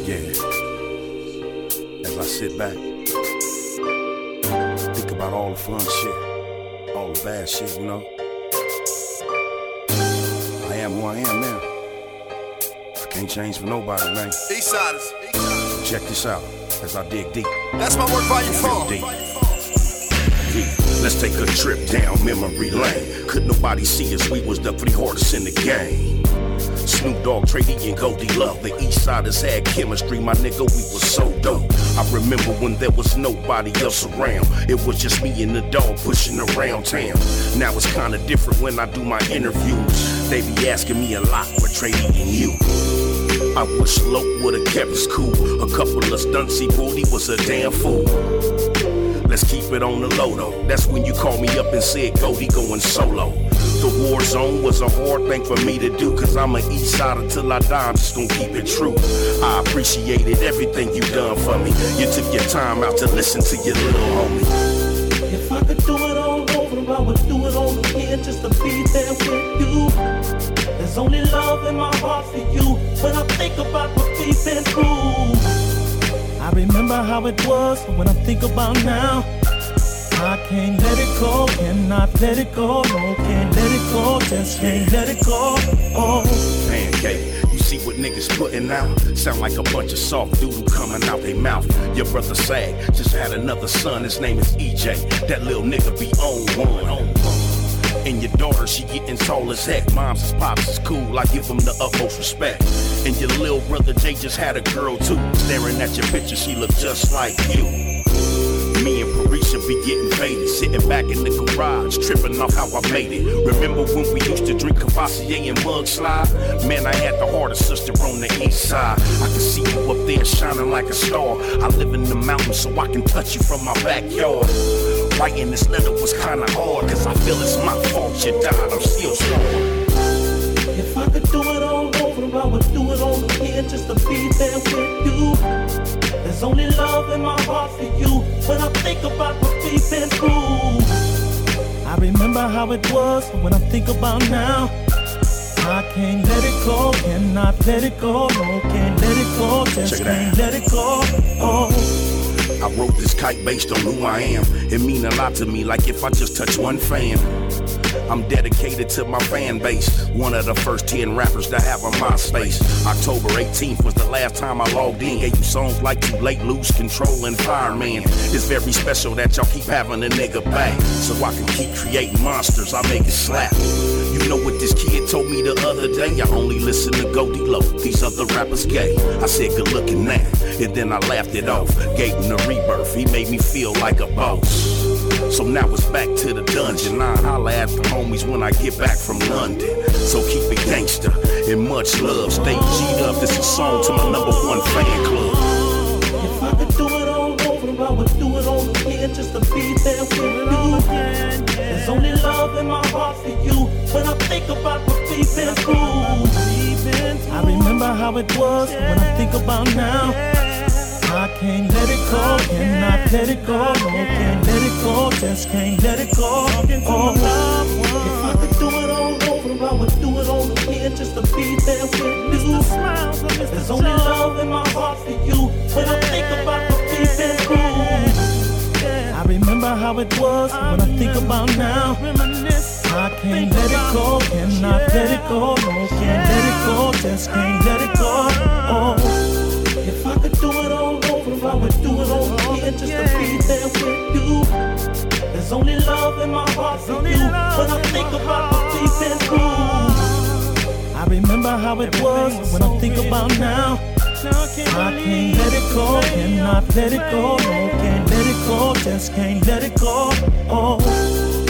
Yeah. As I sit back, think about all the fun shit, all the bad shit, you know. I am who I am now. I can't change for nobody, man. Eastsiders. Check this out as I dig deep. That's my work volume 4. Deep. Let's take a trip down memory lane. Could nobody see us? We was the 3 hardest in the game. Snoop Dogg, Trady, and Goldie Love. The Eastsiders had chemistry, my nigga, we was so dope. I remember when there was nobody else around. It was just me and the dog pushing around town. Now it's kinda different when I do my interviews. They be asking me a lot for Trady and you. I wish Loke would've kept us cool. A couple of stunts, he pulled, he was a damn fool. Let's keep it on the low though. That's when you called me up and said, Goldie going solo. The war zone was a hard thing for me to do, cause I'm an Eastsider till I die, I'm just gonna keep it true. I appreciated everything you done for me. You took your time out to listen to your little homie. If I could do it all over, I would do it all again just to be there with you. There's only love in my heart for you when I think about what we've been through. I remember how it was, but when I think about now, I can't let it go, cannot let it go, no, can't let it go, just can't let it go. Oh. Pancake, you see what niggas putting out? Sound like a bunch of soft doodle coming out they mouth. Your brother Sag just had another son, his name is EJ. That little nigga be on one. And your daughter, she getting tall as heck. Moms and pops is cool, I give them the utmost respect. And your little brother Jay just had a girl too. Staring at your picture, she look just like you. Me and Parisha be getting faded, sitting back in the garage, tripping off how I made it. Remember when we used to drink Cavassier and mudslide? Man, I had the hardest sister on the east side. I can see you up there shining like a star. I live in the mountains so I can touch you from my backyard. Writing this letter was kinda hard, cause I feel it's my fault you died, I'm still scarred. If I could do it all over, I would do it all again just to be there with you. There's only love in my heart for you when I think about what we've been through. I remember how it was, but when I think about now, I can't let it go, cannot let it go, no, can't let it go, just can't let it go. Oh. I wrote this kite based on who I am. It mean a lot to me, like if I just touch one fan. I'm dedicated to my fan base. One of the first 10 rappers to have a MySpace. October 18th was the last time I logged in. Gave you songs like Too Late, Lose Control, and Fireman. It's very special that y'all keep having a nigga back, so I can keep creating monsters, I make it slap. You know what this kid told me the other day? I only listen to Goldie Low, these other rappers gay. I said good looking now, and then I laughed it off. Gave him the rebirth, he made me feel like a boss. So now it's back to the dungeon. I holla at the homies when I get back from London. So keep it gangster and much love. Stay G'd up, this is a song to my #1 fan club. If I could do it all over, I would do it all again just to be there with you. There's only love in my heart for you when I think about what we've been through. I remember how it was, but when I think about now, I can't let it go, cannot let it go, no, can't let it go, just can't let it go. Oh. If I could do it all over, I would do it all again just to be there with you. There's only love in my heart for you when I think about what we've been through. I remember how it was, but when I think about now, I can't let it go, cannot let it go, no, can't let it go, just can't let it go. Oh. If I could do it all over, I would do it all again just to be there with you. There's only love in my heart for you when I think about what we've been through. I remember how it was, but when I think about now, I can't let it go, cannot let it go, no, can't let it go, just can't let it go. Oh.